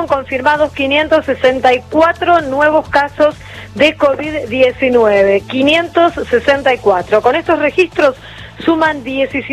fueron confirmados 564 nuevos casos de COVID-19, 564. Con estos registros suman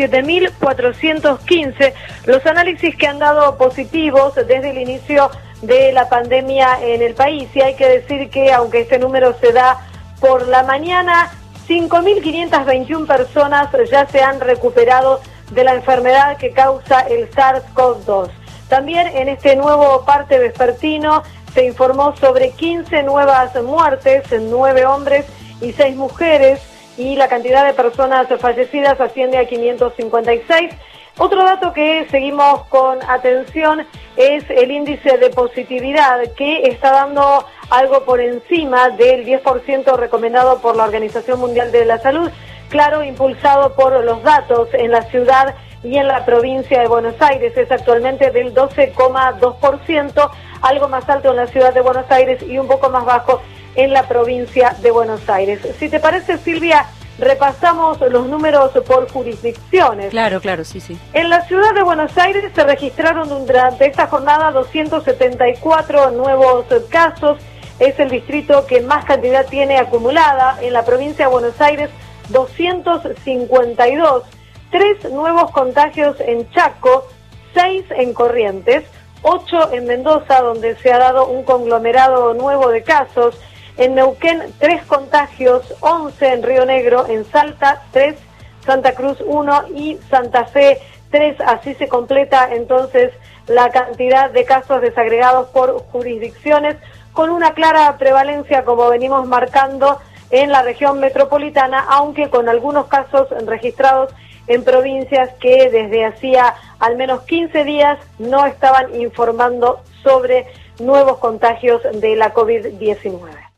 17.415 los análisis que han dado positivos desde el inicio de la pandemia en el país. Y hay que decir que, aunque este número se da por la mañana, 5.521 personas ya se han recuperado de la enfermedad que causa el SARS-CoV-2. También en este nuevo parte vespertino se informó sobre 15 nuevas muertes, 9 hombres y 6 mujeres, y la cantidad de personas fallecidas asciende a 556. Otro dato que seguimos con atención es el índice de positividad, que está dando algo por encima del 10% recomendado por la Organización Mundial de la Salud, claro, impulsado por los datos en la ciudad y en la provincia de Buenos Aires. Es actualmente del 12,2%, algo más alto en la ciudad de Buenos Aires y un poco más bajo en la provincia de Buenos Aires. Si te parece, Silvia, repasamos los números por jurisdicciones. Claro, sí. En la ciudad de Buenos Aires se registraron durante esta jornada 274 nuevos casos. Es el distrito que más cantidad tiene acumulada. En la provincia de Buenos Aires, 252. 3 nuevos contagios en Chaco, 6 en Corrientes, 8 en Mendoza, donde se ha dado un conglomerado nuevo de casos. En Neuquén, 3 contagios, 11 en Río Negro, en Salta, 3, Santa Cruz, 1 y Santa Fe, 3. Así se completa entonces la cantidad de casos desagregados por jurisdicciones, con una clara prevalencia, como venimos marcando, en la región metropolitana, aunque con algunos casos registrados en provincias que desde hacía al menos 15 días no estaban informando sobre nuevos contagios de la COVID-19.